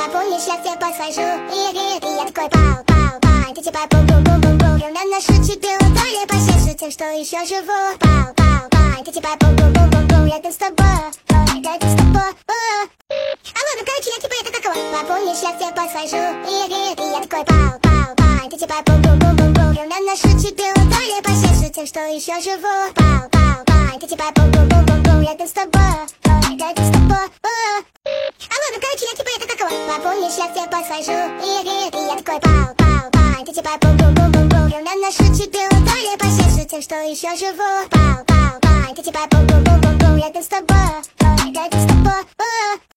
Помнишь, я к тебе подхожу, и я такой пау, ты типа бум-бум-бум-бум-бум. Я наношу тебе удар, пошедший тем, что еще живу. Пау, ты типа бум-бум-бум-бум-бум. Рядом с тобой, рядом с тобой. Алло, ну короче, я типа это как его. Помнишь, я к тебе подхожу, и я такой пау, ты типа бум-бум-бум-бум-бум. Я наношу тебе удар, пошедший тем, что еще живу. Пау, ты типа бум-бум-бум-бум-бум. Рядом с тобой, рядом с тобой. Алло, ну короче, я типа это как его. Помнишь, я к тебе подхожу, и я такой пау, ты типа бум-бум-бум-бум-бум. Я наношу тебе удар, пошедший тем, что еще живу. Пау, ты типа бум-бум-бум-бум-бум. Рядом с тобой, рядом с тобой.